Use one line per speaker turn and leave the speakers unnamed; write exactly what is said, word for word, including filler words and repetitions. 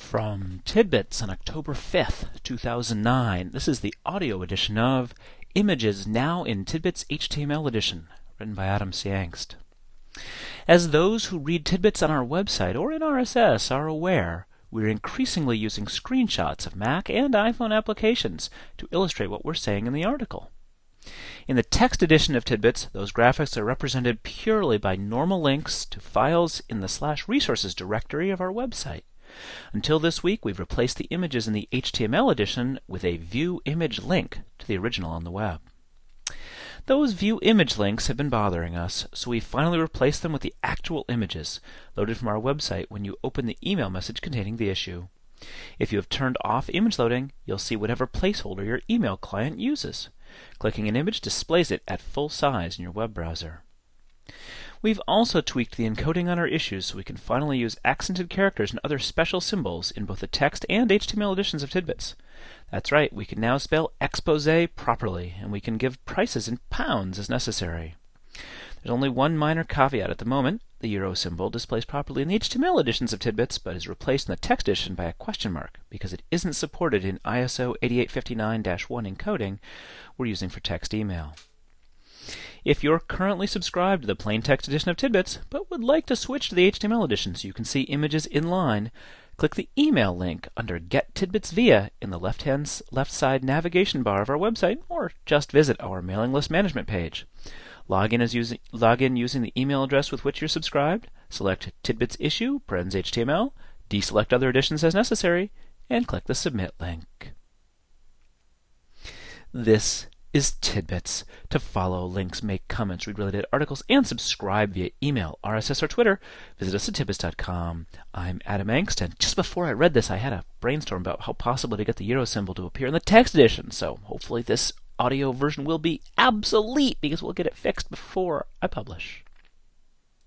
From Tidbits on October fifth, two thousand nine, this is the audio edition of Images Now in Tidbits H T M L Edition, written by Adam C. Engst. As those who read Tidbits on our website or in R S S are aware, we're increasingly using screenshots of Mac and iPhone applications to illustrate what we're saying in the article. In the text edition of Tidbits, those graphics are represented purely by normal links to files in the slash resources directory of our website. Until this week, we've replaced the images in the H T M L edition with a view image link to the original on the web. Those view image links have been bothering us, so we finally replaced them with the actual images, loaded from our website when you open the email message containing the issue. If you have turned off image loading, you'll see whatever placeholder your email client uses. Clicking an image displays it at full size in your web browser. We've also tweaked the encoding on our issues so we can finally use accented characters and other special symbols in both the text and H T M L editions of Tidbits. That's right, we can now spell expose properly, and we can give prices in pounds as necessary. There's only one minor caveat at the moment. The euro symbol displays properly in the H T M L editions of Tidbits, but is replaced in the text edition by a question mark because it isn't supported in I S O eighty-eight fifty-nine dash one encoding we're using for text email. If you're currently subscribed to the plain text edition of Tidbits, but would like to switch to the H T M L edition so you can see images in line, click the email link under Get Tidbits Via in the left-hand left side navigation bar of our website, or just visit our mailing list management page. Log in, as using, log in using the email address with which you're subscribed, select Tidbits Issue, parens H T M L, deselect other editions as necessary, and click the Submit link. This is Tidbits. To follow, links, make comments, read related articles, and subscribe via email, R S S, or Twitter, visit us at tidbits dot com. I'm Adam Engst, and just before I read this, I had a brainstorm about how possibly to get the euro symbol to appear in the text edition, so hopefully this audio version will be obsolete because we'll get it fixed before I publish.